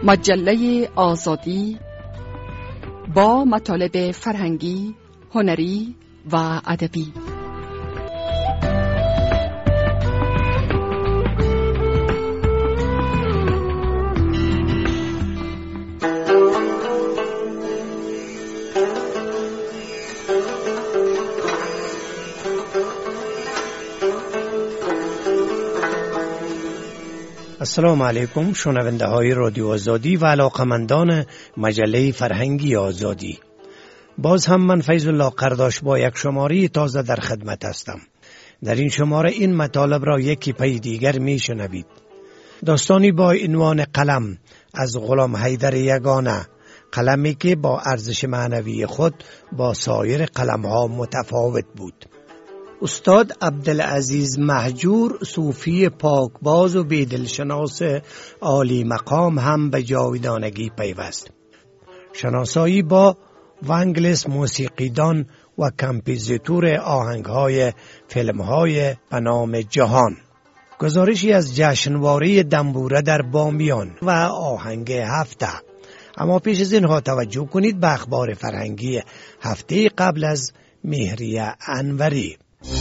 مجله آزادی با مطالب فرهنگی، هنری و ادبی. السلام علیکم شنونده های رادیو آزادی و علاقمندان مجله فرهنگی آزادی. باز هم من فیض الله قرداش با یک شماره تازه در خدمت هستم. در این شماره این مطالب را یکی پی دیگر می شنوید. داستانی با عنوان قلم از غلام حیدر یگانه، قلمی که با ارزش معنوی خود با سایر قلم ها متفاوت بود. استاد عبدالعزیز مهجور، صوفی پاکباز و بیدلشناس عالی مقام هم به جاودانگی پیوست. شناسایی با ونگلس موسیقیدان و کمپوزیتور آهنگهای فیلمهای به نام جهان. گزارشی از جشنواره دنبوره در بامیان و آهنگ هفته. اما پیش از اینها توجه کنید به اخبار فرهنگی هفته قبل از مهریه انوری.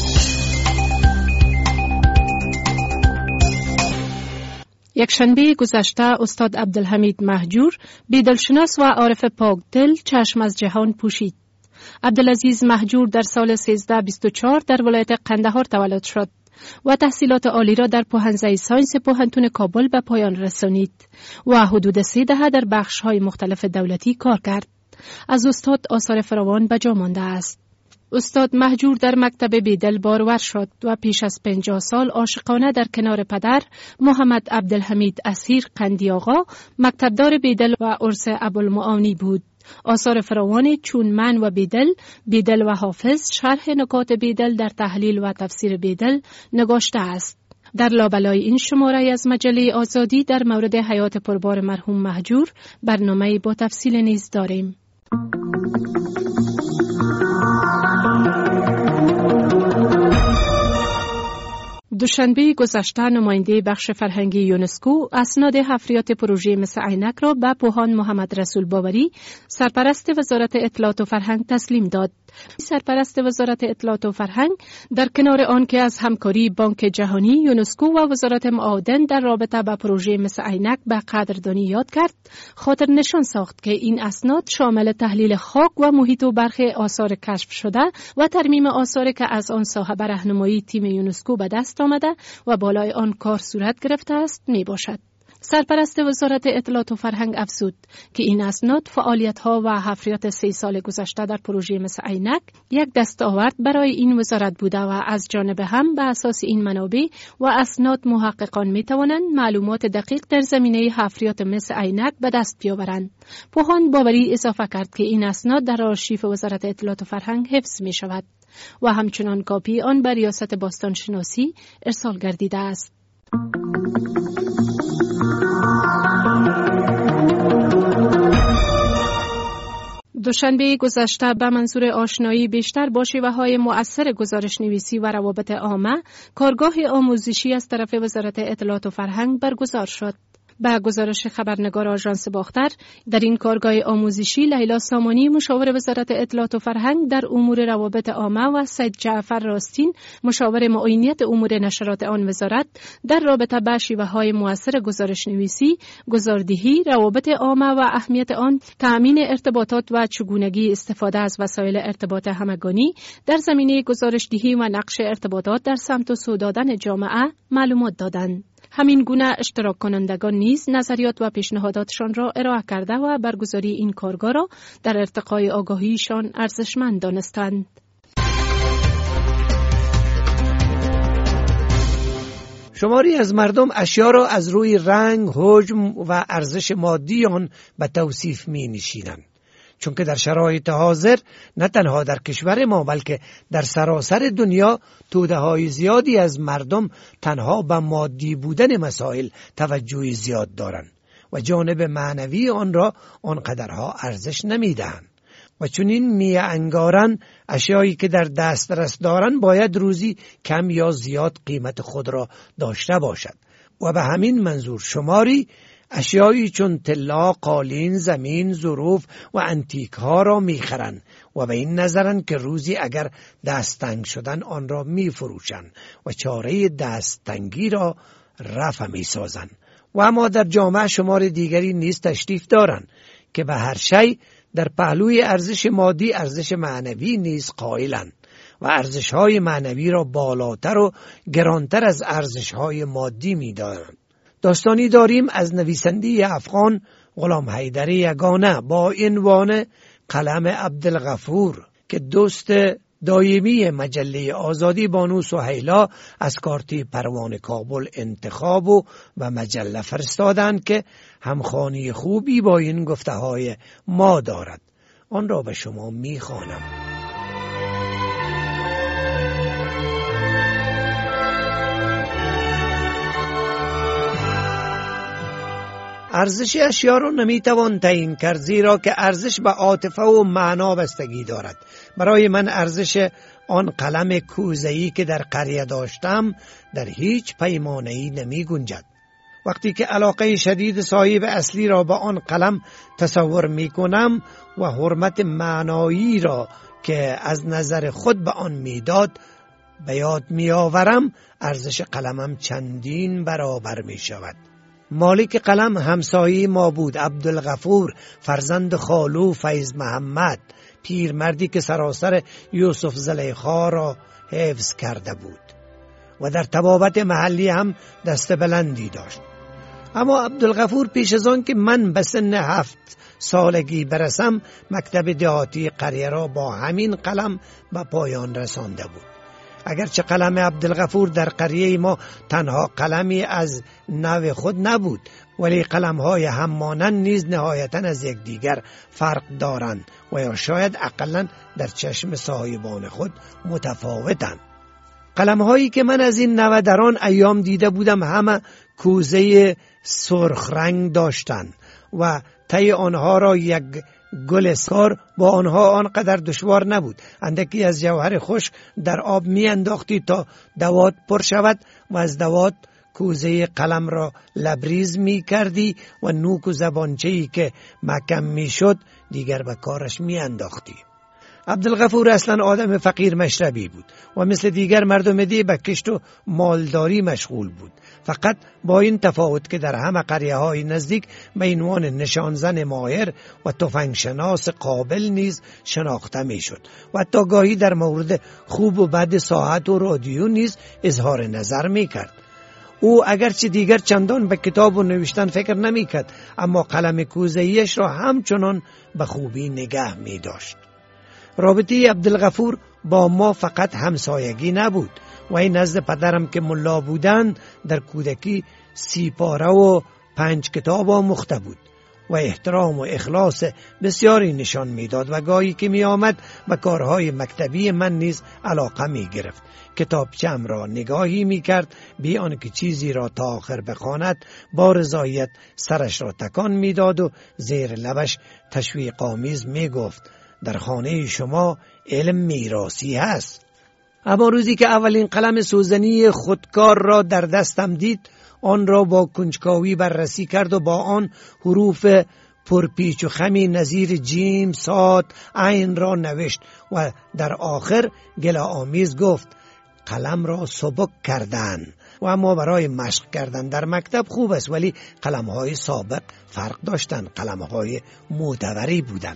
یکشنبه گذشته استاد عبدالحمید مهجور، بیدلشناس و عارف پاکدل، چشم از جهان پوشید. عبدالعزیز مهجور در سال 1324 در ولایت قندهار تولد شد و تحصیلات عالی را در پوهنزه ساینس پوهنتون کابل به پایان رسانید و حدود 3 دهه در بخش‌های مختلف دولتی کار کرد. از استاد آثار فراوان به جا مانده است. استاد مهجور در مکتب بیدل بارور شد و پیش از 50 سال عاشقانه در کنار پدر محمد عبدالحمید اسیر قندی آقا مکتبدار بیدل و عرس ابوالمعانی بود. آثار فراوان چون من و بیدل و حافظ، شرح نکات بیدل در تحلیل و تفسیر بیدل نگاشته است. در لابلای این شماره از مجله آزادی در مورد حیات پربار مرحوم مهجور برنامه‌ای با تفصیل نیز داریم. دوشنبه گذشته نماینده بخش فرهنگی یونسکو اسناد حفریات پروژه مس عینک را به پوهان محمد رسول باوری، سرپرست وزارت اطلاعات و فرهنگ تسلیم داد. سرپرست وزارت اطلاعات و فرهنگ در کنار آن که از همکاری بانک جهانی، یونسکو و وزارت معادن در رابطه با پروژه مس عینک به قدردانی یاد کرد، خاطر نشان ساخت که این اسناد شامل تحلیل خاک و محیط و برخی آثار کشف شده و ترمیم آثاری که از آن ساحه به راهنمایی تیم یونسکو به دست آمده و بالای آن کار صورت گرفته است می باشد. سرپرست وزارت اطلاعات و فرهنگ افزود که این اسناد فعالیت‌ها و حفریات 3 سال گذشته در پروژه مس عینک یک دستاورد برای این وزارت بوده و از جانب هم به اساس این منابع و اسناد محققان می‌توانند معلومات دقیق در زمینه حفریات مس عینک به دست بیاورند. پوهان باوری اضافه کرد که این اسناد در آرشیو وزارت اطلاعات و فرهنگ حفظ می‌شود و همچنان کاپی آن به ریاست باستانشناسی ارسال گردیده است. دوشنبه گذشته به منظور آشنایی بیشتر با شیوه‌های مؤثر گزارش نویسی و روابط عامه، کارگاه آموزشی از طرف وزارت اطلاعات و فرهنگ برگزار شد. به گزارش خبرنگار آژانس باختر، در این کارگاه آموزشی لیلا سامانی، مشاور وزارت اطلاعات و فرهنگ در امور روابط عامه، و سید جعفر راستین، مشاور معینیت امور نشرات آن وزارت، در رابطه با شیوه‌های مؤثر گزارش نویسی، گزاردهی، روابط عامه و اهمیت آن، تأمین ارتباطات و چگونگی استفاده از وسایل ارتباط همگانی در زمینه گزارش‌دهی و نقش ارتباطات در سمت و سو دادن جامعه معلومات دادند. همین گونه اشتراک کنندگان نیز نظریات و پیشنهاداتشان را ارائه کرده و برگزاری این کارگاه را در ارتقای آگاهیشان ارزشمند دانستند. شماری از مردم اشیا را از روی رنگ، حجم و ارزش مادی آن به توصیف می نشینند. چون که در شرایط حاضر نه تنها در کشور ما بلکه در سراسر دنیا توده‌های زیادی از مردم تنها به مادی بودن مسائل توجه زیاد دارند و جانب معنوی آن را آنقدرها ارزش نمیدهند و چون این انگارن اشیایی که در دسترس دارن باید روزی کم یا زیاد قیمت خود را داشته باشد و به همین منظور شماری اشیایی چون طلا، قالین، زمین، ظروف و انتیک ها را میخرند و به این نظرند که روزی اگر دستتنگ شدن آن را میفروشند و چاره دستتنگی را رفع میسازند. و اما در جامعه شمار دیگری نیز تشریف دارند که به هر شی در پهلوی ارزش مادی ارزش معنوی نیز قائلند و ارزش‌های معنوی را بالاتر و گرانتر از ارزش‌های مادی می‌دانند. داستانی داریم از نویسنده افغان غلام حیدر یگانه با عنوان قلم عبدالغفور که دوست دایمی مجله آزادی بانو سهیلا از کارتی پروانه کابل انتخاب و مجله فرستادند که همخوانی خوبی با این گفته‌های ما دارد. آن را به شما می‌خوانم. ارزش اشیا را نمیتوان تعیین کرد، زیرا که ارزش به عاطفه و معنا بستگی دارد. برای من ارزش آن قلم کوزه‌ای که در قریه داشتم در هیچ پیمانه‌ای نمی گنجد. وقتی که علاقه شدید صاحب اصلی را به آن قلم تصور می کنم و حرمت معنایی را که از نظر خود به آن میداد به یاد می آورم، ارزش قلمم چندین برابر می شود. مالک قلم همسایه ما بود، عبدالغفور، فرزند خالو فیض محمد، پیرمردی که سراسر یوسف زلیخا را حفظ کرده بود و در طبابت محلی هم دست بلندی داشت. اما عبدالغفور پیش از آن که من به سن 7 سالگی برسم مکتب دهاتی قریه را با همین قلم به پایان رسانده بود. اگرچه قلم عبدالغفور در قریه ما تنها قلمی از نوع خود نبود، ولی قلم‌های همانند نیز نهایتاً از یکدیگر فرق دارند و یا شاید اقلاً در چشم صاحبان خود متفاوتند. قلم‌هایی که من از این نوع در آن ایام دیده بودم همه کوزه سرخ رنگ داشتند و طی آنها را یک گل اسکار با آنها آنقدر دشوار نبود. اندکی از جوهر خشک در آب می انداختی تا دوات پر شود و از دوات کوزه قلم را لبریز می کردی و نوک و زبانچه‌ای که محکم می شد دیگر به کارش می انداختی. عبدالغفور اصلا آدم فقیر مشربی بود و مثل دیگر مردم دی به کشت و مالداری مشغول بود، فقط با این تفاوت که در همه قریه های نزدیک به عنوان نشانزن ماهر و تفنگشناس قابل نیز شناخته می شد و حتی گاهی در مورد خوب و بد ساعت و رادیو نیز اظهار نظر می کرد. او اگرچه دیگر چندان به کتاب و نوشتن فکر نمی کرد، اما قلم کوزه‌ایش را همچنان به خوبی نگه می داشت. رابطه عبدالغفور با ما فقط همسایگی نبود و این نزد پدرم که ملا بودند در کودکی 30 پاره و 5 کتاب آموخته بود و احترام و اخلاص بسیاری نشان میداد و گاهی که می آمد به کارهای مکتبی من نیز علاقه می گرفت. کتابچه‌ام را نگاهی می کرد، بی آنکه چیزی را تا آخر بخواند با رضایت سرش را تکان می داد و زیر لبش تشویق آمیز می گفت در خانه شما علم میراثی هست. اما روزی که اولین قلم سوزنی خودکار را در دستم دید، آن را با کنجکاوی بررسی کرد و با آن حروف پرپیچ و خمی نظیر جیم، صاد، عین را نوشت و در آخر گله آمیز گفت قلم را سبک کردن و اما برای مشق کردن در مکتب خوب است، ولی قلم‌های سابق فرق داشتند، قلم‌های معتبری بودند.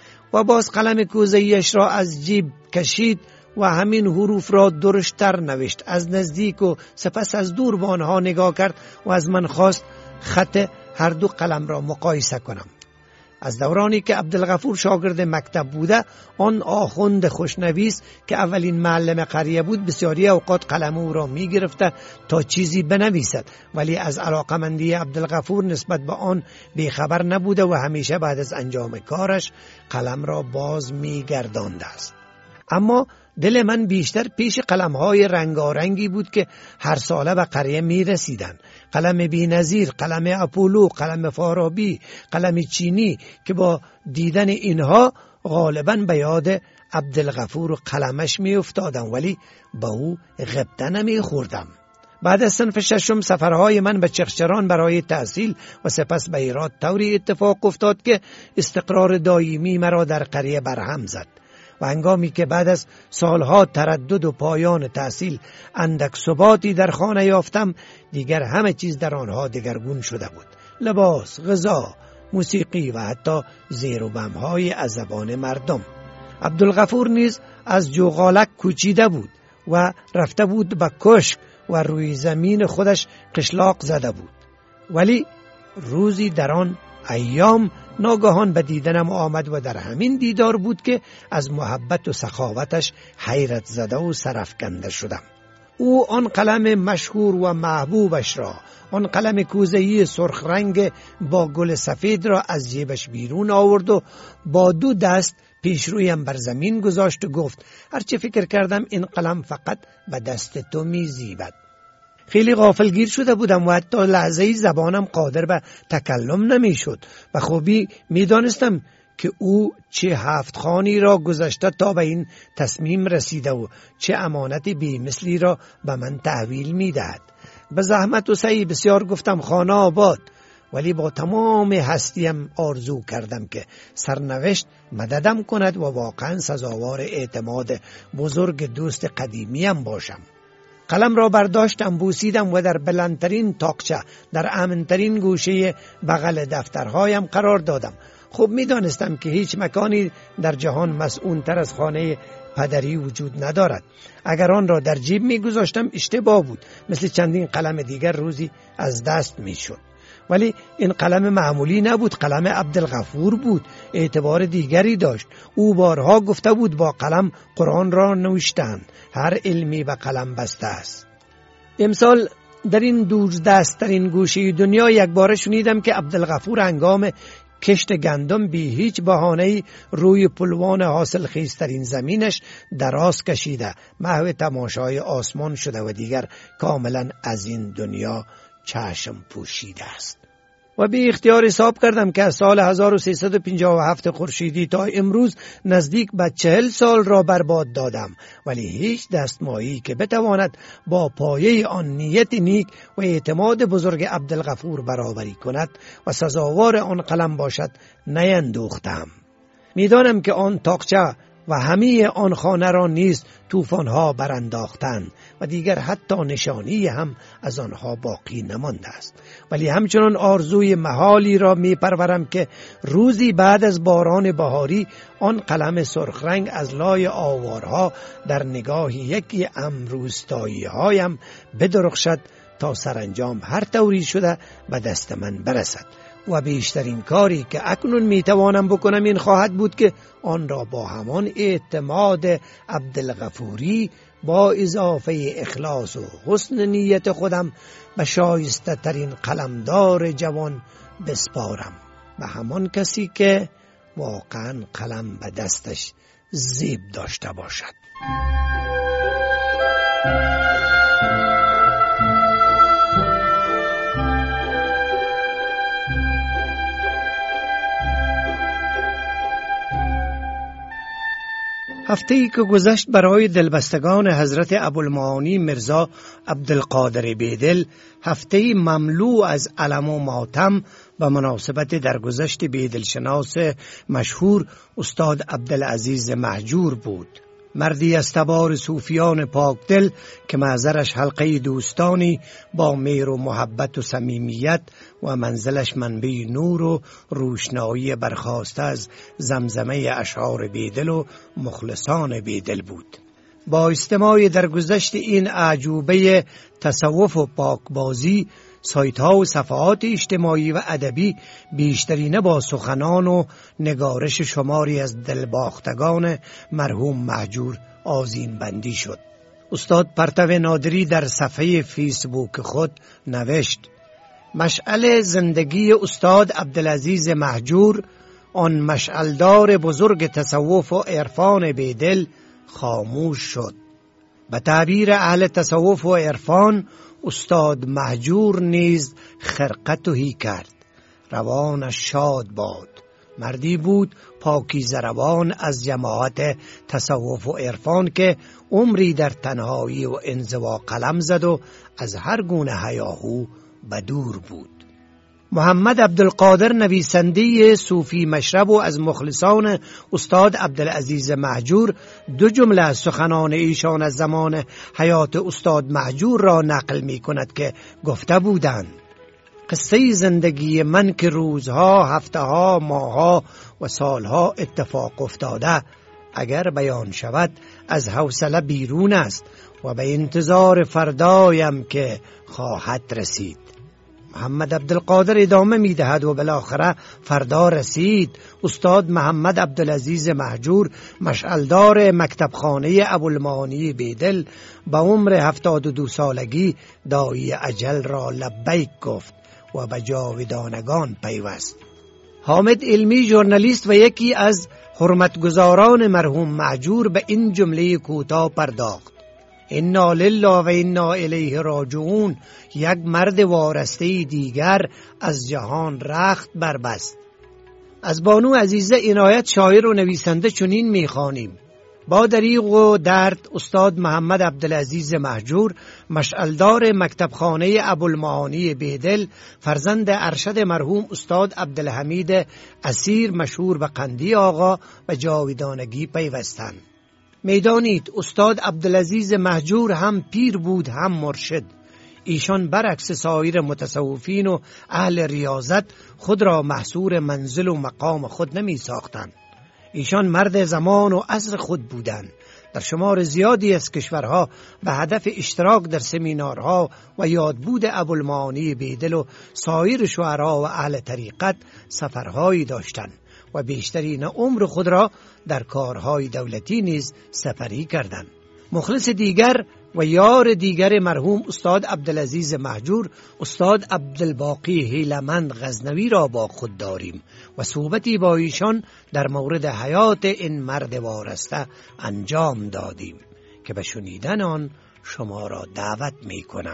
و باز قلم کوزه‌ایش را از جیب کشید و همین حروف را درشتر نوشت. از نزدیک و سپس از دور به آنها نگاه کرد و از من خواست خط هر دو قلم را مقایسه کنم. از دورانی که عبدالغفور شاگرد مکتب بوده، آن آخوند خوشنویس که اولین معلم قریه بود بسیاری اوقات قلم او را می گرفته تا چیزی بنویسد، ولی از علاقمندی عبدالغفور نسبت به آن بیخبر نبوده و همیشه بعد از انجام کارش قلم را باز می گردانده است. اما دل من بیشتر پیش قلم‌های رنگارنگی بود که هر ساله به قریه می رسیدن. قلم بی‌نظیر، قلم اپولو، قلم فارابی، قلم چینی که با دیدن اینها غالباً به یاد عبدالغفور و قلمش می افتادم، ولی با او غبطه نمی خوردم. بعد از صنف ششم سفرهای من به چغچران برای تحصیل و سپس به هرات طوری اتفاق افتاد که استقرار دائمی مرا در قریه برهم زد و هنگامی که بعد از سالها تردد و پایان تحصیل اندک ثباتی در خانه یافتم، دیگر همه چیز در آنها دگرگون شده بود. لباس، غذا، موسیقی و حتی زیر و بم‌های از زبان مردم. عبدالغفور نیز از جوغالک کوچیده بود و رفته بود به کشک و روی زمین خودش قشلاق زده بود. ولی روزی در آن ایام ناگهان به دیدنم آمد و در همین دیدار بود که از محبت و سخاوتش حیرت زده و سرافکنده شدم. او آن قلم مشهور و محبوبش را، آن قلم کوزه‌ای سرخ رنگ با گل سفید را از جیبش بیرون آورد و با دو دست پیش رویم بر زمین گذاشت و گفت: هرچه فکر کردم این قلم فقط به دست تو می زیبد. خیلی غافلگیر شده بودم و حتی لحظه‌ای زبانم قادر به تکلم نمی شد و خوبی می دانستم که او چه هفت خانی را گذشته تا به این تصمیم رسیده و چه امانت بی‌مثلی را به من تحویل می دهد. به زحمت و سعی بسیار گفتم خانه آباد، ولی با تمام هستیم آرزو کردم که سرنوشت مددم کند و واقعا سزاوار اعتماد بزرگ دوست قدیمیم باشم. قلم را برداشتم، بوسیدم و در بلندترین تاقچه در امنترین گوشه بغل دفترهایم قرار دادم. خوب می دانستم که هیچ مکانی در جهان مسئول‌تر از خانه پدری وجود ندارد. اگر آن را در جیب می گذاشتم اشتباه بود، مثل چندین قلم دیگر روزی از دست می شد. ولی این قلم معمولی نبود، قلم عبدالغفور بود، اعتبار دیگری داشت. او بارها گفته بود با قلم قرآن را نوشتند، هر علمی به قلم بسته است. امسال در این دوردست‌ترین گوشه دنیا یک بار شنیدم که عبدالغفور هنگام کشت گندم بی هیچ بهانه‌ای روی پلوان حاصل خیزترین زمینش دراز کشیده، محو تماشای آسمان شده و دیگر کاملا از این دنیا چشم پوشیده است. و به اختیار حساب کردم که از سال 1357 خورشیدی تا امروز نزدیک به 40 سال را برباد دادم، ولی هیچ دستمایی که بتواند با پایه آن نیت نیک و اعتماد بزرگ عبدالغفور برابری کند و سزاوار آن قلم باشد نیندوختم. میدانم که آن تاقچه و همه آن خانه را نیز طوفان‌ها برانداختند و دیگر حتی نشانی هم از آنها باقی نمانده است، ولی همچنان آرزوی محالی را می‌پرورم که روزی بعد از باران بهاری آن قلم سرخ رنگ از لای آوارها در نگاه یکی روستایی‌هایم بدرخشد تا سرانجام هر طوری شده به دست من برسد. و بیشترین کاری که اکنون میتوانم بکنم این خواهد بود که آن را با همان اعتماد عبدالغفوری با اضافه اخلاص و حسن نیت خودم به شایسته ترین قلمدار جوان بسپارم، به همان کسی که واقعا قلم به دستش زیب داشته باشد. هفته‌ای که گذشت برای دلبستگان حضرت ابوالمعانی مرزا عبدالقادر بیدل هفته‌ای مملو از الم و ماتم به مناسبت درگذشت بیدلشناس مشهور استاد عبدالعزیز مهجور بود. مردی از تبار صوفیان پاکدل که محضرش حلقه دوستانی با مهر و محبت و صمیمیت و منزلش منبع نور و روشنایی برخاسته از زمزمه اشعار بیدل و مخلصان بیدل بود. با استماع در گذشت این اعجوبه تصوف و پاکبازی، سایت‌ها و صفحات اجتماعی و ادبی بیشترینه با سخنان و نگارش شماری از دلباختگان مرحوم مهجور آذین بندی شد. استاد پرتو نادری در صفحه فیسبوک خود نوشت: مشعل زندگی استاد عبدالعزیز مهجور، آن مشعلدار بزرگ تصوف و عرفان بیدل، خاموش شد. به تعبیر اهل تصوف و عرفان، استاد مهجور نیز خرقه تهی کرد. روانش شاد باد، مردی بود پاکیزه روان از جماعت تصوف و عرفان که عمری در تنهایی و انزوا قلم زد و از هر گونه هیاهو بدور بود. محمد عبدالقادر نویسنده صوفی مشرب و از مخلصان استاد عبدالعزیز مهجور 2 جمله از سخنان ایشان از زمان حیات استاد مهجور را نقل می کند که گفته بودند: قصه زندگی من که روزها، هفته‌ها، ماه‌ها و سالها اتفاق افتاده اگر بیان شود از حوصله بیرون است و به انتظار فردایم که خواهد رسید. محمد عبدالقادر ادامه می دهد و بالاخره فردا رسید. استاد محمد عبدالعزیز مهجور مشعلدار مکتبخانه ابوالمعانی بیدل به عمر 72 سالگی داعی اجل را لبیک گفت و به جاودانگان پیوست. حامد علمی ژورنالیست و یکی از حرمتگزاران مرحوم مهجور به این جمله کوتاه پرداخت: انا لله و انا الیه راجعون. یک مرد وارسته دیگر از جهان رخت بربست. از بانو عزیزه عنایت شاعر و نویسنده چنین می‌خوانیم: با دریغ و درد استاد محمد عبدالعزیز مهجور مشعلدار مکتبخانه ابوالمعانی بیدل فرزند ارشد مرحوم استاد عبدالحمید اسیر مشهور به قندی آقا و جاودانگی پیوستند. میدانید استاد عبدالعزیز مهجور هم پیر بود هم مرشد. ایشان برعکس سایر متصوفین و اهل ریاضت خود را محصور منزل و مقام خود نمی ساختند. ایشان مرد زمان و عصر خود بودند. در شمار زیادی از کشورها به هدف اشتراک در سمینارها و یادبود ابوالمعانی بیدل و سایر شعرا و اهل طریقت سفرهایی داشتند و بیشترین عمر خود را در کارهای دولتی نیز سپری کردند. مخلص دیگر و یار دیگر مرحوم استاد عبدالعزیز مهجور استاد عبدالباقی هیلمند غزنوی را با خود داریم و صحبتی با ایشان در مورد حیات این مرد وارسته انجام دادیم که به شنیدن آن شما را دعوت می کنم.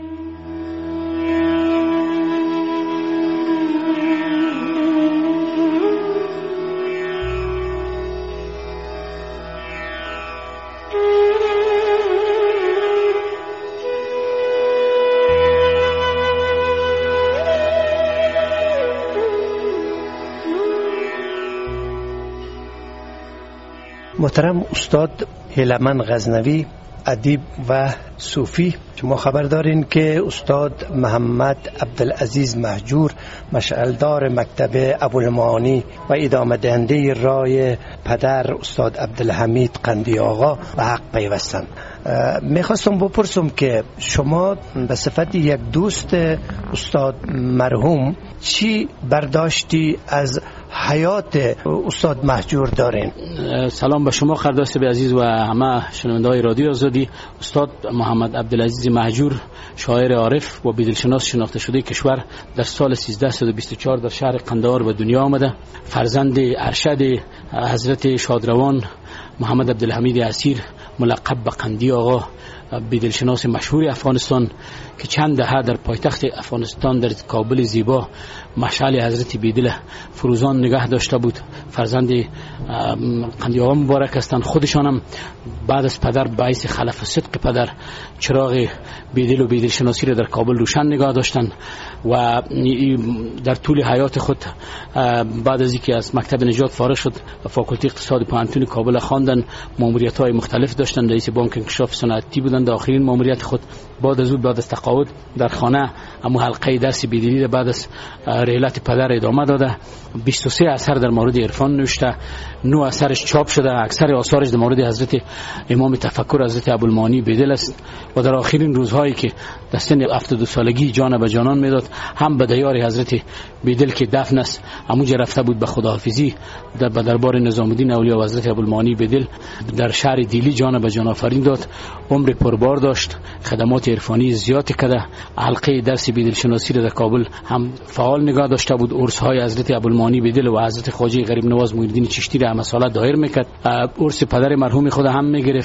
محترم استاد هیلمند غزنوی، ادیب و صوفی، شما خبر دارین که استاد محمد عبدالعزیز مهجور مشعلدار مکتب ابوالمعانی و ادامه دهنده رای پدر استاد عبدالحمید قندی آقا به حق پیوستند. میخواستم بپرسم که شما به صفت یک دوست استاد مرحوم چی برداشتی از حیات استاد مهجور دارین؟ سلام به شما خردوست عزیز و همه شنونده‌های رادیو آزادی. استاد محمد عبدالعزیز مهجور شاعر عارف و بی‌دلشناس شناخته شده کشور در سال 1324 در شهر قندهار به دنیا آمده. فرزند ارشد حضرت شادروان محمد عبدالحمید اسیر ملقب به قندی آقا، بی‌دلشناس مشهور افغانستان که چند دهه در پایتخت افغانستان در کابل زیبا مشعل حضرت بیدل فروزان نگاه داشته بود. فرزند قندی آقا مبارک هستند. خودشان هم بعد از پدر باعث خلف صدق پدر چراغ بیدل و بیدلشناسی را در کابل روشن نگاه داشتند و در طول حیات خود بعد از اینکه از مکتب نجات فارغ شد فاکولته اقتصاد پوهنتون کابل خواندند. ماموریت‌های مختلف داشتند. رئیس بانک انکشاف صنعتی بودند. آخرین ماموریت خود بعد از تقاعد در خانه اما حلقه درس بیدلی را بعد از رحلت پدر ادامه داده. 23 اثر در مورد عرفان نوشته، 9 اثرش چاپ شده. اکثر آثارش در مورد حضرت امام تفکر حضرت ابوالمعانی بیدل است و در آخرین روزهایی که در سن 72 سالگی جان به جانان میداد هم به دیار حضرت بیدل که دفن است همونجا رفته بود به خداحافظی در دربار نظام الدین اولیاء و حضرت ابوالمعانی بیدل در شهر دیلی جان به جان آفرین داد. عمر پربار داشت، خدمات عرفانی زیاد کرده. حلقه درس بیدلشناسی را در کابل هم فعال نگاه داشته بود. عرس‌های حضرت ابوالمعانی بیدل و حضرت خواجه غریب نواز محی الدین چشتی را هم سالت دایر میکرد. عرس پدر مرحوم خود هم میگرفت.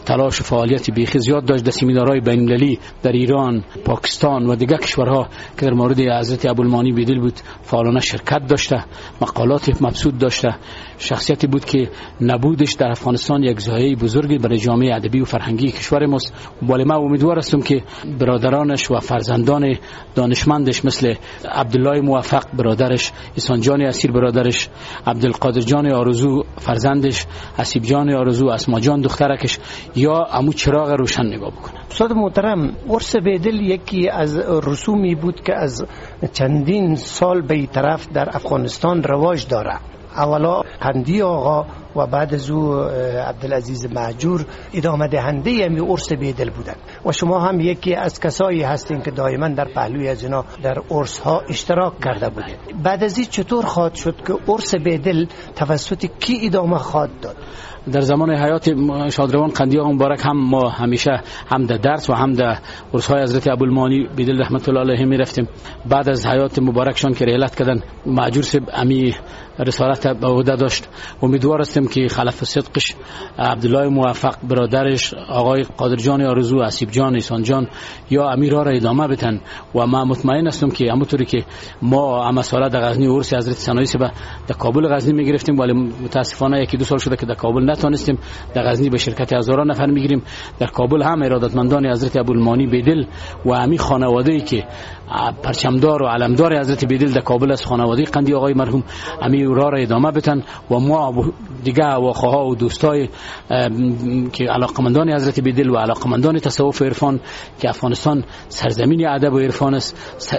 تلاش و فعالیت بیخی زیاد داشت. در سمینارهای بین‌المللی در ایران، پاکستان و دیگر کشورها که در مورد حضرت ابوالمانی بیدل بود فعالانه شرکت داشته، مقالات مبسوط داشته. شخصیتی بود که نبودش در افغانستان یک ضایعه بزرگی برای جامعه ادبی و فرهنگی کشور ماست. ولی ما امیدوار هستم که برادرانش و فرزندان دانشمندش مثل عبدالله موفق برادرش، احسان جان اسیر برادرش، عبدالقادر جان آرزو فرزندش، حسیب جان آرزو، اسما جان دخترکش یا عمو چراغ روشن نگاه بکنن. استاد محترم، عرس بیدل یکی از رسومی بود که از چندین سال به این طرف در افغانستان رواج داره. اولا قندی آقا و بعد از او عبدالعزیز مهجور ادامه دهنده همی عرس بیدل بودن و شما هم یکی از کسایی هستین که دائما در پهلوی از اینا در عرس ها اشتراک کرده بودید. بعد از این چطور خواهد شد که عرس بیدل توسط کی ادامه خواهد داد؟ در زمان حیات شادروان قندی آقا مبارک هم ما همیشه هم در درس و هم در عرس‌های حضرت ابوالمانی بیدل رحمت الله علیه می رفتیم. بعد از حیات مبارکشان که رحلت کردن مهجور صاحب امی رسالت به عهده داشت. امیدوار هستیم که خلف صدقش عبدالله موفق برادرش، آقای قادر جان آرزو، حسیب جان، احسان جان یا امیر را ادامه بدن و ما مطمئن هستم که همونطوری که ما هم سال در غزنی عرس حضرت ثنایی صاحب در کابل غزنی می گرفتیم ولی متاسفانه یکی دو سال شده که در کابل نتونستیم، در غزنی به شرکت هزاران نفر میگیریم. در کابل هم ارادتمندان حضرت ابوالمانی بیدل و همین خانواده‌ای که پرچمدار و علمدار حضرت بیدل در کابل از خانواده قندی آقای مرحوم امیر را ادامه بدن و ما دیگه واخوها و دوستای که علاقمندان حضرت بیدل و علاقمندان تصوف و عرفان که افغانستان سرزمین ادب و عرفان است،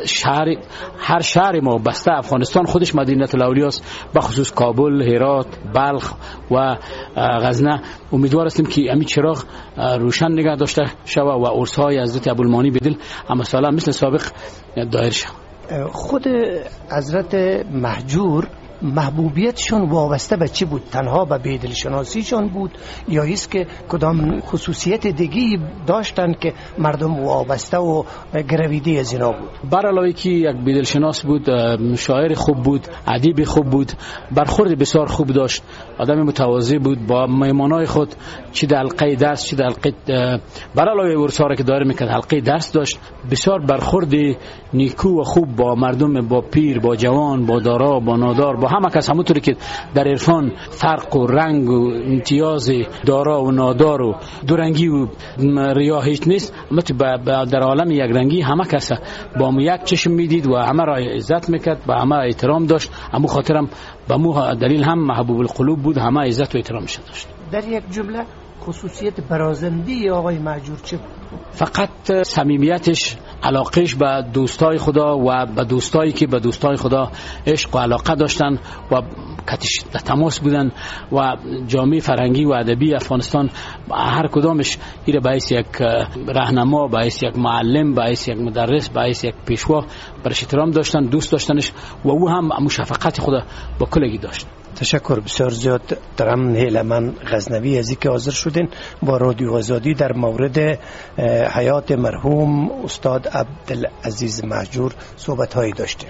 هر شهر ما بسته افغانستان خودش مدینه الاولیا است، به خصوص کابل، هرات، بلخ و غزنه. امیدوار هستیم که همین چراغ روشن نگه داشته شود و عرس‌های حضرت ابوالمانی بیدل اما سالا مثل سابق دایر شود. خود حضرت مهجور محبوبیتشون وابسته به چی بود؟ تنها به بیدل شناسیشون بود یا ایست که کدام خصوصیت دیگی داشتن که مردم وابسته و گرویده از اینا بود؟ بر علاوه که یک بیدل شناس بود، شاعر خوب بود، ادیب خوب بود، برخورد بسیار خوب داشت، آدم متواضع بود، با مهمانای خود چه در حلقه درس چه در حلقه بر علاوه ورساره که داره میکرد حلقه درس داشت، بسیار برخورد نیکو و خوب با مردم، با پیر، با جوان، با دارا، با نادار، با همه کس. همونطوری که در عرفان فرق و رنگ و امتیاز دارا و نادار و دورنگی و ریا هیچ نیست، در عالم یک رنگی همه کس با یک چشم میدید و همه را عزت میکرد، با همه احترام داشت. همون خاطرم به مو دلیل هم محبوب القلوب بود، همه عزت و احترامش داشت. در یک جمله خصوصیت برازندی آقای مهجور چه بود؟ فقط صمیمیتش، علاقهش به دوستای خدا و به دوستایی که به دوستای خدا عشق و علاقه داشتن و در تماس بودن و جامعه فرهنگی و ادبی افغانستان هر کدامش ایره باعث یک راهنما، باعث یک معلم، باعث یک مدرس، باعث یک پیشوا برش احترام داشتن، دوست داشتنش و او هم مشفقت خدا با کلگی داشت. تشکر بسیار زیاد درم هیلمن غزنوی از اینکه حاضر شدین با رادیو آزادی در مورد حیات مرحوم استاد عبدالعزیز مهجور صحبت هایی داشتیم.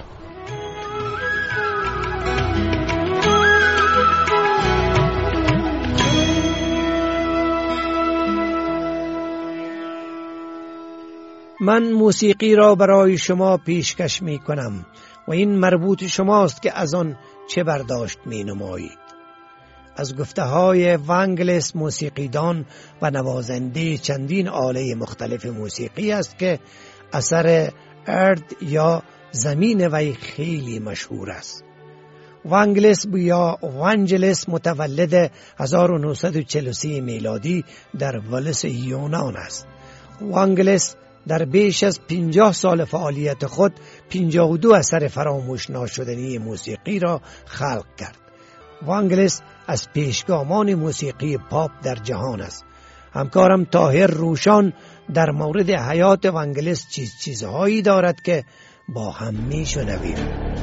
من موسیقی را برای شما پیشکش می کنم و این مربوط شماست که از آن چه برداشت می نمایید. از گفته های وانگلس موسیقیدان و نوازنده چندین آله مختلف موسیقی است که اثر ارد یا زمین وی خیلی مشهور است. وانگلس یا وانجلس متولد 1943 میلادی در ولس یونان است. وانگلس در بیش از 50 سال فعالیت خود 52 اثر فراموش ناشدنی موسیقی را خلق کرد. وانگلس از پیشگامان موسیقی پاپ در جهان است. همکارم طاهر روشان در مورد حیات وانگلس چیزهایی دارد که با هم میشنویم.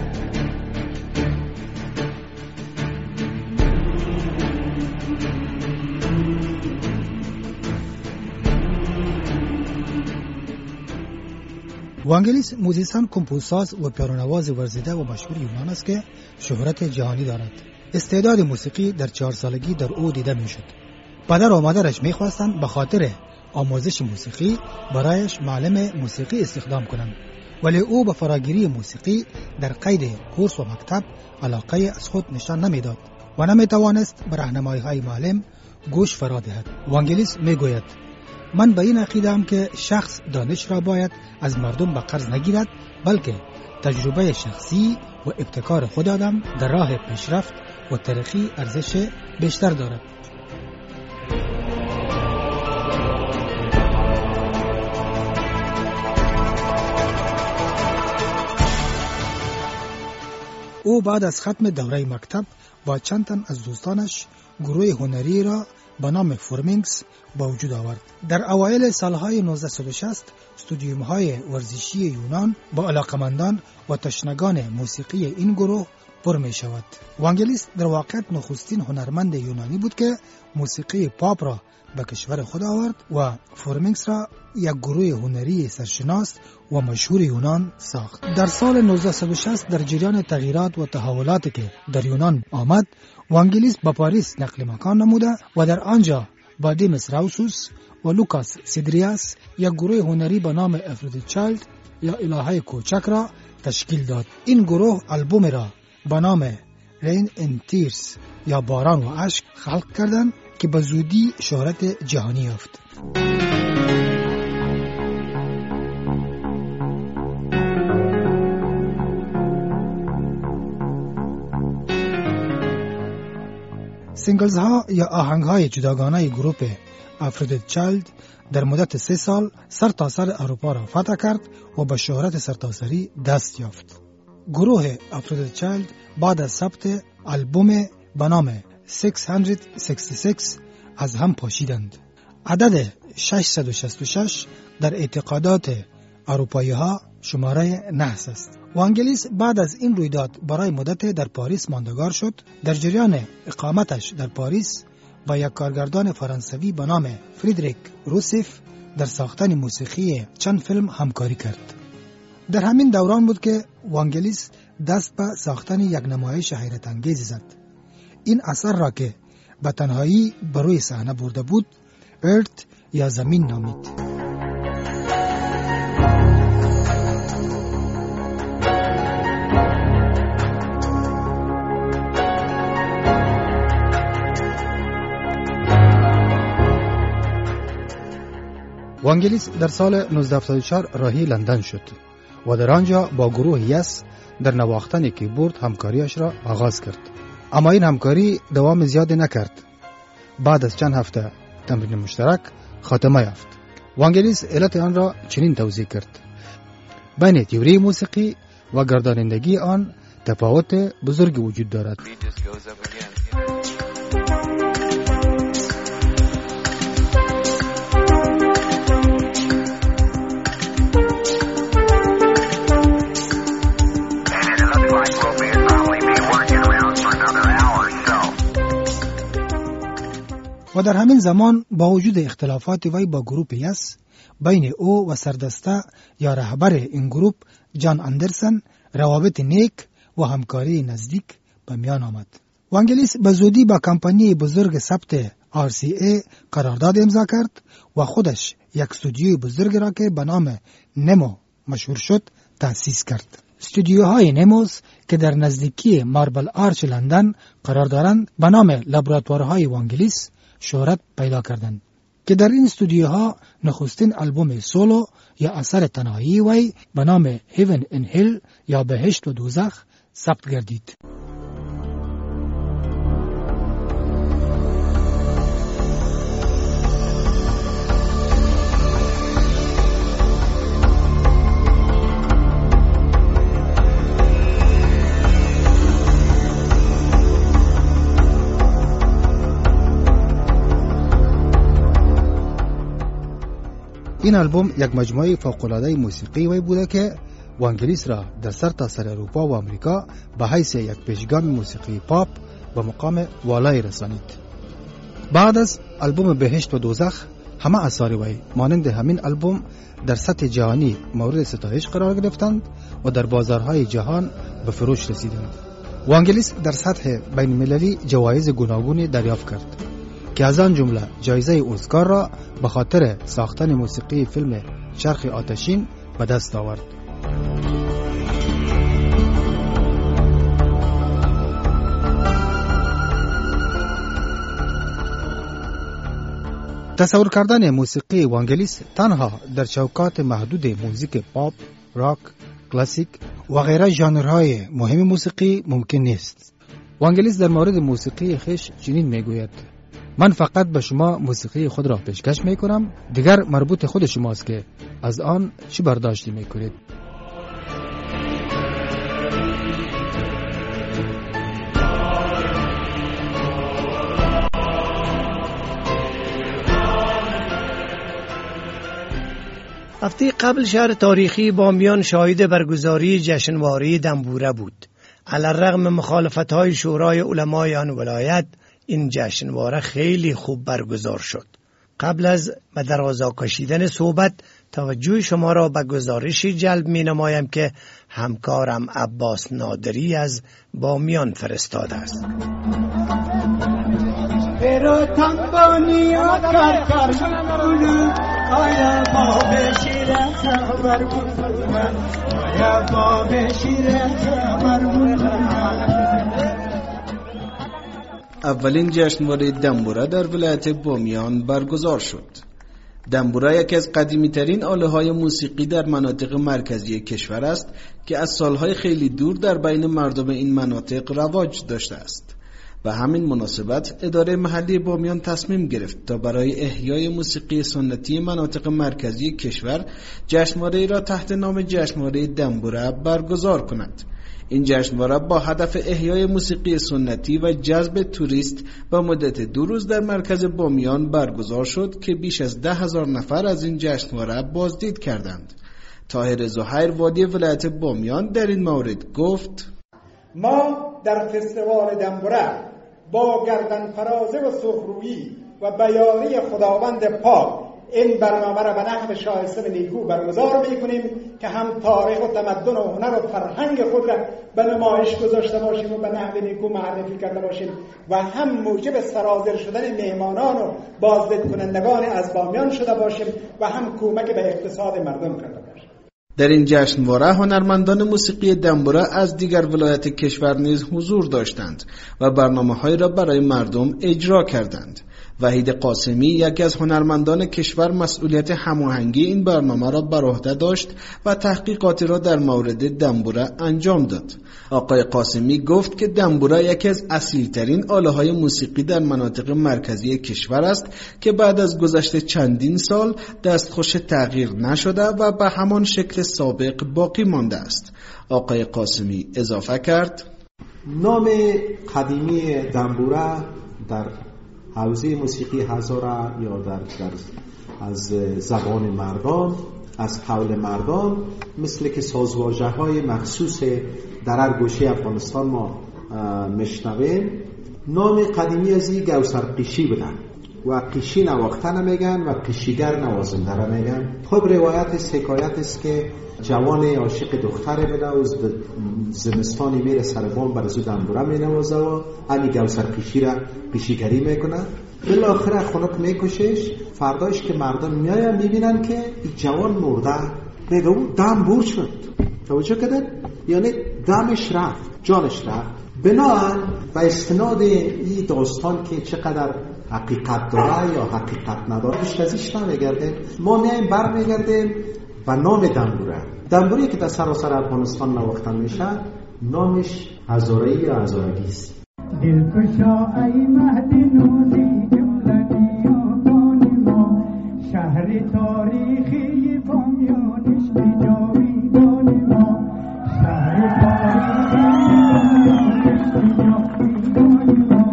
وانگلیس موزیسین، کمپوزساز و پیانونواز ورزیده و مشهور یونان است که شهرت جهانی دارد. استعداد موسیقی در 4 سالگی در او دیده می شد. پدر و مادرش میخواستند به خاطر آموزش موسیقی برایش معلم موسیقی استخدام کنند، ولی او به فراگیری موسیقی در قید کورس و مکتب علاقه از خود نشان نمیداد و نمیتوانست به راهنمایی‌های معلم گوش فرا دهد. وانگلیس میگوید: من به این عقیده‌ام که شخص دانش را باید از مردم به قرض نگیرد، بلکه تجربه شخصی و ابتکار خود آدم در راه پیشرفت و ترقی ارزش بیشتر دارد. او بعد از ختم دوره مکتب با چند تن از دوستانش گروه هنری را به نام فورمینگز با وجود آورد. در اوایل سالهای 1960 استودیوم‌های ورزشی یونان با علاقمندان و تشنگان موسیقی این گروه پر می شود. وانگلیس در واقع نخستین هنرمند یونانی بود که موسیقی پاپ را به کشور خود آورد و فورمینگز را یک گروه هنری سرشناس و مشهور یونان ساخت. در سال 1960 در جریان تغییرات و تحولاتی که در یونان آمد، وانگلیس به پاریس نقل مکان نموده و در آنجا با دیمس راوسوس و لوکاس سیدریاس یک گروه هنری به نام افرودیت چایلد یا الهه کوچک را تشکیل داد. این گروه آلبوم را به نام رین ان تیرز یا باران و اشک خلق کردند که به زودی شهرت جهانی یافت. سینگلز ها یا آهنگ های جداگانه گروه افرودیت چایلد در مدت 3 سال سر تا سر اروپا را فتح کرد و به شهرت سرتاسری دست یافت. گروه افرودیت چایلد بعد از ثبت آلبوم به نام 666 از هم پاشیدند. عدد 666 در اعتقادات اروپایی ها شماره نحس است. وانگلیس بعد از این رویداد برای مدت در پاریس ماندگار شد. در جریان اقامتش در پاریس با یک کارگردان فرانسوی به نام فریدریک روسیف در ساختن موسیقی چند فیلم همکاری کرد. در همین دوران بود که وانگلیس دست به ساختن یک نمایش حیرت انگیز زد. این اثر را که به تنهایی بر روی صحنه برده بود، ارت یا زمین نامید. وانگلیس در سال 1974 راهی لندن شد و در آنجا با گروه یس در نواختن کیبورد همکاریش را آغاز کرد. اما این همکاری دوام زیادی نکرد. بعد از چند هفته تمرین مشترک خاتمه یافت. وانگلیس علت آن را چنین توضیح کرد: بین تئوری موسیقی و گردانندگی آن تفاوت بزرگی وجود دارد. و در همین زمان با وجود اختلافات وی با گروپ یس، بین او و سردسته یا رهبر این گروپ جان اندرسن روابط نیک و همکاری نزدیک به میان آمد. وانگلیس به زودی با کمپانی بزرگ ثبت RCA قرارداد امضا کرد و خودش یک استودیوی بزرگ را که به نام نمو مشهور شد تأسیس کرد. استودیوهای نموز که در نزدیکی ماربل آرچ لندن قرار دارند به نام لابراتوارهای وانگلیس شهرت پیدا کردند که در این استودیوها نخستین آلبوم سولو یا اثر تنهایی وی به نام Heaven and Hell یا بهشت و دوزخ ثبت گردید. این آلبوم یک مجموعه فوق‌العاده موسیقی وی بوده که وانگلیس را در سر تا سر اروپا و امریکا به حیث یک پیشگام موسیقی پاپ به مقام والای رسانید. بعد از آلبوم بهشت و دوزخ همه آثار وی مانند همین آلبوم در سطح جهانی مورد ستایش قرار گرفتند و در بازارهای جهان به فروش رسیدند. وانگلیس در سطح بین المللی جوایز گوناگونی دریافت کرد که از آن جمله جایزه اسکار را به خاطر ساختن موسیقی فیلم چرخ آتشین به دست آورد. تصور کردن موسیقی وانگلیس تنها در چوکات محدود موزیک پاپ، راک، کلاسیک و غیره ژانرهای مهم موسیقی ممکن نیست. وانگلیس در مورد موسیقی خیش چنین میگوید: من فقط به شما موسیقی خود را پیشکش میکنم، دیگر مربوط خود شماست که از آن چی برداشتی میکنید. هفته قبل شهر تاریخی بامیان شاهد برگزاری جشنواره دنبوره بود. علی‌الرغم مخالفت‌های شورای علمای آن ولایت، این جشنواره خیلی خوب برگزار شد. قبل از به درازا کشیدن صحبت، توجه شما را به گزارشی جلب می‌نمایم که همکارم عباس نادری از بامیان فرستاده است. اولین جشنواره دنبوره در ولایت بامیان برگزار شد. دنبوره یکی از قدیمی ترین آله های موسیقی در مناطق مرکزی کشور است که از سالهای خیلی دور در بین مردم این مناطق رواج داشته است. و همین مناسبت اداره محلی بامیان تصمیم گرفت تا برای احیای موسیقی سنتی مناطق مرکزی کشور جشنواره را تحت نام جشنواره دنبوره برگزار کند. این جشنواره با هدف احیای موسیقی سنتی و جذب توریست با مدت 2 روز در مرکز بامیان برگزار شد که بیش از 10,000 نفر از این جشنواره بازدید کردند. طاهر زهیر وادی ولایت بامیان در این مورد گفت: ما در فستیوال دنبوره با گردن فرازه و سرخرویی و بیانی خداوند پاک این برنامه را به نحو شایسته و نیکو برگزار می‌کنیم که هم تاریخ و تمدن و هنر و فرهنگ خود را به نمایش گذاشته باشیم و به نحو نیکو معرفی کرده باشیم و هم موجب سرازیر شدن مهمانان و بازدید کنندگان از بامیان شده باشیم و هم کمک به اقتصاد مردم کرده باشیم. در این جشنواره هنرمندان موسیقی دنبوره از دیگر ولایات کشور نیز حضور داشتند و برنامه‌های را برای مردم اجرا کردند. وحید قاسمی یکی از هنرمندان کشور مسئولیت هماهنگی این برنامه را بر عهده داشت و تحقیقاتی را در مورد دنبوره انجام داد. آقای قاسمی گفت که دنبوره یکی از اصیل‌ترین آله‌های موسیقی در مناطق مرکزی کشور است که بعد از گذشت چندین سال دستخوش تغییر نشده و به همان شکل سابق باقی مانده است. آقای قاسمی اضافه کرد: نام قدیمی دنبوره در حوزه موسیقی هزاره یا در از زبان مردان، از قول مردان، مثل که سازواژه های مخصوص در هر گوشه افغانستان ما میشنویم، نام قدیمی از این گوسر قیشی بودن و قیشی نواخته نمیگن و قیشیگر نوازنده نمیگن. خب روایت حکایت است که جوان عاشق دختر بوده و زمستانی میره سر بام بر زود دنبوره مینوازه و همین گوسر قیشی را قیشیگری میکنه. بالاخره خنک میکشش. فرداش که مردم میاین میبینن که این جوان مرده، میگه اون دم بور شد. توجه کردن؟ یعنی دمش رفت، جانش رفت. بناهن و استناد این داستان که چقدر حقیقت داره یا حقیقت نداره بیشتر ازش نمیگردیم. ما میایم برمیگردیم و نام دنبوره، دنبوری که در سراسر افغانستان نواخته میشه، نامش هزاره‌ای یا هزارگی است. دلکشا ای مهد نوزی جملتی آبان ما، شهر تاریخی بامیانش به جاویدان ما، شهر تاریخی بامیانش به جاویدان ما.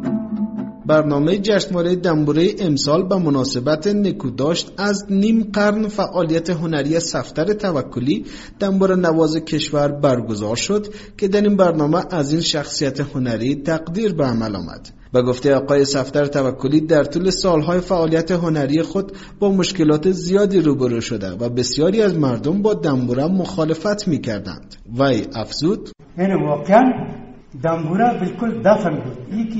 برنامه جشنواره دنبوره امسال به مناسبت نکوداشت از نیم قرن فعالیت هنری صفدر توکلی دنبوره نواز کشور برگزار شد که در این برنامه از این شخصیت هنری تقدیر به عمل آمد. به گفته آقای صفدر توکلی در طول سالهای فعالیت هنری خود با مشکلات زیادی روبرو شده و بسیاری از مردم با دنبوره مخالفت می‌کردند. وی افزود: این واقعا دنبوره بالکل دفن بود. یکی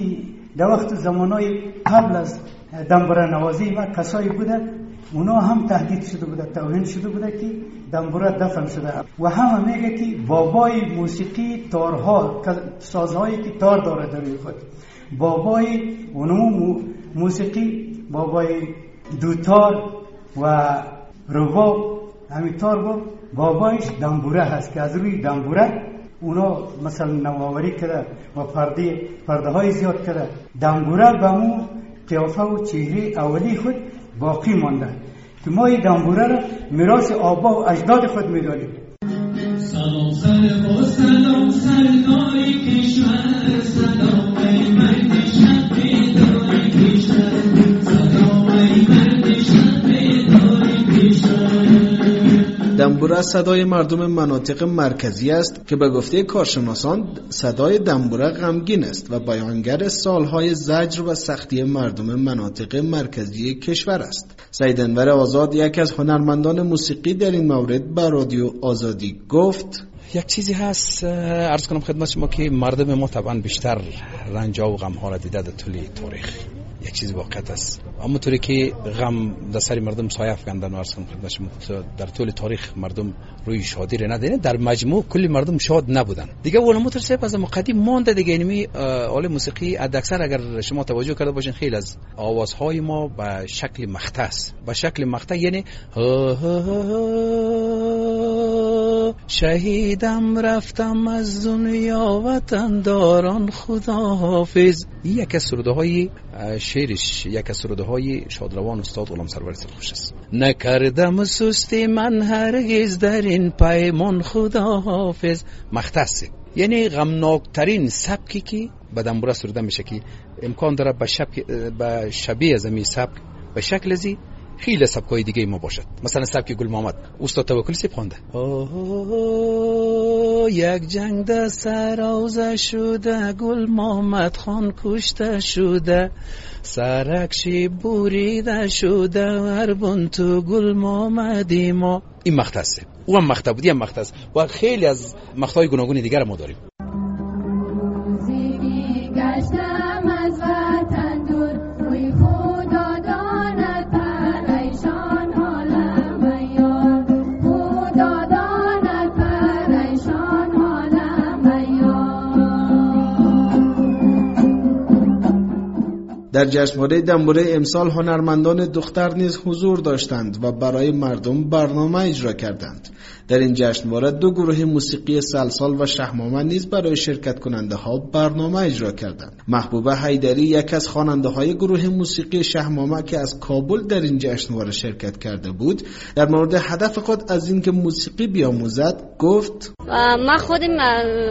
در وقت زمانهای قبل از دنبوره نوازی و کسایی بوده اونا هم تهدید شده بوده، توهین شده بوده که دنبوره دفن شده و همه میگه که بابای موسیقی تارها، سازهایی که تار داره در خود، بابای اونمو موسیقی، بابای دوتار و رباب همین تار بود، بابایش دنبوره هست که از روی دنبوره اونا مثلا نوآوری کرده و پرده های زیاد کرده. دنبوره به مو قیافه و چهره اولی خود باقی مانده که ما این دنبوره را میراث آبا و اجداد خود میدانیم. سلام سر با سلام سرداری کشور، سلام ای مرد شب بیداری کشور، سلام ای مرد شب بیداری کشور. دنبوره صدای مردم مناطق مرکزی است که به گفته کارشناسان صدای دنبوره غمگین است و بیانگر سالهای زجر و سختی مردم مناطق مرکزی کشور است. سید انور آزاد، یک از هنرمندان موسیقی، در این مورد به رادیو آزادی گفت: یک چیزی هست عرض کنم خدمت شما که مردم ما طبعا بیشتر رنج و غم ها را دیده در طول تاریخ، یک چیز واقعیت است. اما طوری که غم در سر مردم سایه افکندن و عرض کنم خدمت شما در طول تاریخ مردم روی شادی را ندیدن، در مجموع کلی مردم شاد نبودن دیگه. علما صاحب از مقدم مانده دیگه. اینمی آله موسیقی حداکثر اگر شما توجه کرده باشین خیلی از آوازهای ما به شکل مقطع است، به شکل مقطع، یعنی شهیدم رفتم از دنیا وطن داران خدا حافظ. یک از سروده های شعرش، یک از سروده های شادروان استاد غلام سرور سرخوش است. نکردم سستی من هرگز در این پیمان خدا حافظ. مختص، یعنی غمناکترین سبکی که به دنبوره سروده میشه که امکان داره به شبیه از این سبک به شکل زی خیلی سبکای دیگه ما باشد. مثلا سبک گل محمد استاد توکلی سیب خونده: یک جنگ در سراوزه شده، گل محمد خان کشته شده، سرکشی بریده شده، وربون تو گل محمدی ما. این مختصه، او هم مختص بودی، هم مختص و خیلی از مقطع‌های گوناگون دیگر ما داریم. در جشنواره دنبوره امسال هنرمندان دختر نیز حضور داشتند و برای مردم برنامه اجرا کردند. در این جشنواره دو گروه موسیقی سلسال و شهمامه نیز برای شرکت کننده ها برنامه اجرا کردند. محبوبه حیدری، یک از خواننده های گروه موسیقی شهمامه که از کابل در این جشنواره شرکت کرده بود، در مورد هدف خود از اینکه موسیقی بیاموزد گفت: من خودم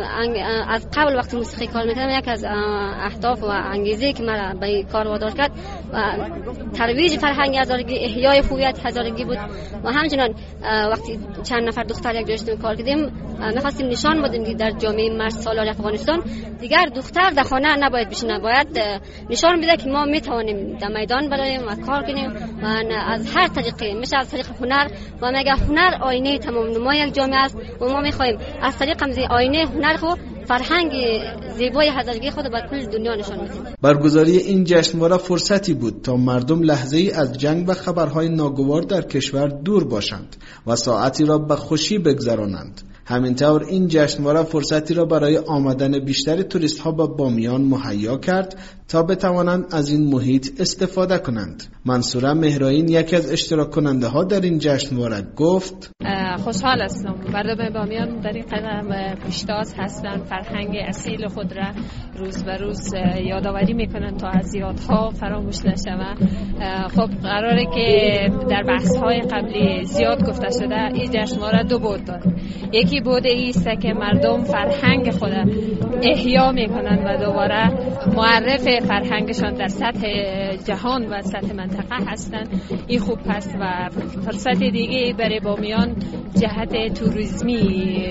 از قبل وقتی موسیقی کار میکردم، یک از اهداف و انگیزه که من به کار وادار کرد و ترویج فرهنگ هزارگی، احیای هویت هزارگی بود و همچنان وقتی چند نفر دختر یک جای کار کردیم می‌خواستیم نشان بدیم که در جامعه مرد سالار افغانستان دیگر دختر در خانه نباید بشینه، باید نشان بده که ما میتوانیم در میدان برایم و کار کنیم و از هر طریقی، میشه از طریق هنر و مگه هنر آینه تمام نمای یک جامعه است و ما می‌خوایم از طریق آینه هنر خو فرهنگ زیبای هزارگی خود بر کل دنیا نشان بدیم. برگزاری این جشنواره فرصتی بود تا مردم لحظه‌ای از جنگ و خبرهای ناگوار در کشور دور باشند و ساعتی را به خوشی بگذرانند. همینطور این جشنواره فرصتی را برای آمدن بیشتر توریست ها به بامیان مهیا کرد تا بتوانند از این محیط استفاده کنند. منصوره مهرائین، یکی از اشتراک کننده ها در این جشنواره، گفت: خوشحال هستم. مردم بامیان در این قدم پیشتاز هستند، فرهنگ اصیل خود را روز به روز یادآوری میکنند تا از یادها فراموش نشود. خب قراره که در بحث های قبلی زیاد گفته شده، این جشنواره دو بعد داره. یکی بعد ایست که مردم فرهنگ خود احیا میکنند و دوباره معرف فرهنگشان در سطح جهان و سطح منطقه هستند. این خوب هست و فرصت دیگه برای بامیان جهت توریسمی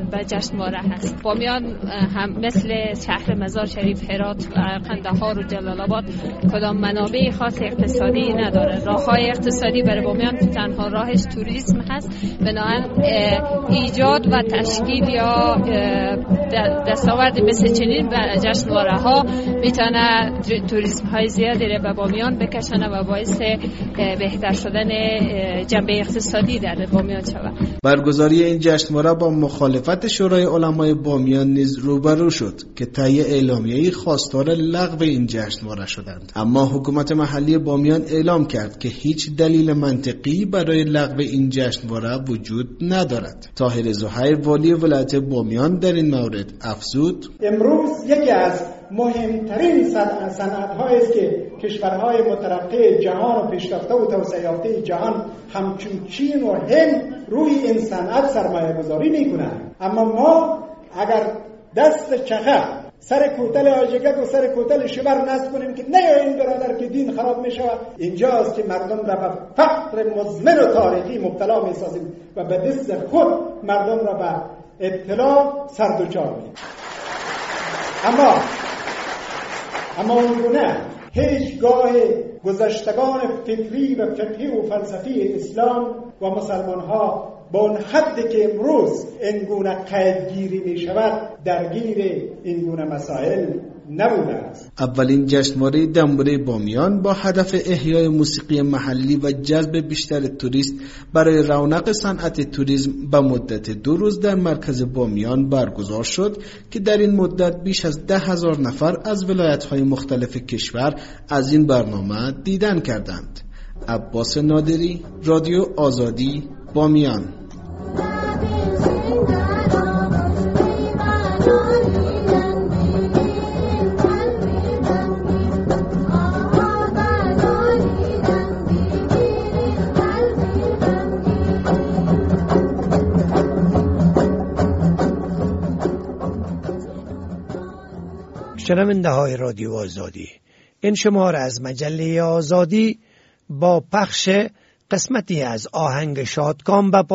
به جشنواره هست. بامیان هم مثل شهر مزار شریف، هرات، قندهار و جلال آباد کدام منابع خاص اقتصادی نداره. راههای اقتصادی برای بامیان تنها راهش توریسم هست. بنابراین ایجاد و تشکیل یا دستاورد مثل چنین جشنواره ها میتونه توریسم های زیادی رو به بامیان بکشونه و باعث بهتر شدن جنبه اقتصادی در بامیان شود. برگزاری این جشنواره با مخالفت شورای علمای بامیان نیز روبرو شد که طی اعلامیه‌ای خواستار لغو این جشنواره شدند. اما حکومت محلی بامیان اعلام کرد که هیچ دلیل منطقی برای لغو این جشنواره وجود ندارد. طاهر زهیر والی ولایت بامیان در این مورد افزود: امروز یکی از مهمترین صنعت‌هایی است که کشورهای مترقی جهان و پیشرفته و توسعه یافته جهان همچون چین و هند روی این صنعت سرمایه گذاری می‌کنند. اما ما اگر دست چخه سر کوتل آجگک و سر کوتل شبر نصب کنیم که نه این برادر که دین خراب میشه، اینجاست که مردم را به فقر مزمن و تاریخی مبتلا میسازیم و به دست خود مردم را به ابتلا سردوچار می‌کنیم. اما اونگونه هیچگاه گذشتگان فکری و فقهی و فلسفی اسلام و مسلمان ها با اون حدی که امروز اینگونه قیدگیری می شود درگیر اینگونه مسائل نبوده است. اولین جشنواره دنبوره بامیان با هدف احیای موسیقی محلی و جذب بیشتر توریست برای رونق صنعت توریسم به مدت 2 روز در مرکز بامیان برگزار شد که در این مدت بیش از 10,000 نفر از ولایت‌های مختلف کشور از این برنامه دیدن کردند. عباس نادری، رادیو آزادی، بامیان. شنونده های رادیو آزادی، این شماره از مجله آزادی با پخش قسمتی از آهنگ شادکام به